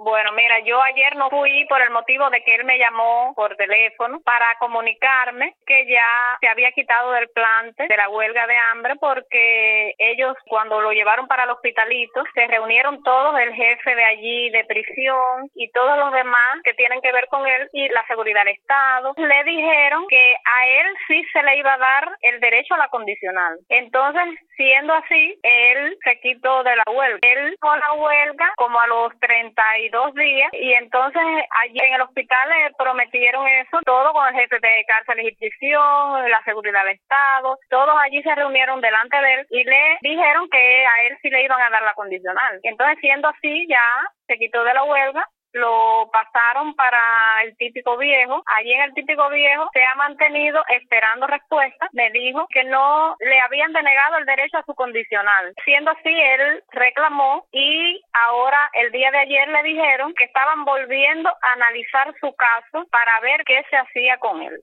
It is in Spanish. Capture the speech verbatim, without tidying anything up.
Bueno, mira, yo ayer no fui por el motivo de que él me llamó por teléfono para comunicarme que ya se había quitado del plante de la huelga de hambre porque ellos cuando lo llevaron para el hospitalito se reunieron todos, el jefe de allí de prisión y todos los demás que tienen que ver con él y la seguridad del Estado. Le dijeron que a él sí se le iba a dar el derecho a la condicional. Entonces, siendo así, él se quitó de la huelga. Él con la huelga como a los treinta y dos días y entonces allí en el hospital le prometieron eso, todo con el jefe de cárceles y prisión, la seguridad del Estado, todos allí se reunieron delante de él y le dijeron que a él sí le iban a dar la condicional. Entonces, siendo así, ya se quitó de la huelga, lo pasaron para el típico viejo. Allí en el típico viejo se ha mantenido esperando respuesta. Me dijo que no le habían denegado el derecho a su condicional. Siendo así, él reclamó y ahora el día de ayer le dijeron que estaban volviendo a analizar su caso para ver qué se hacía con él.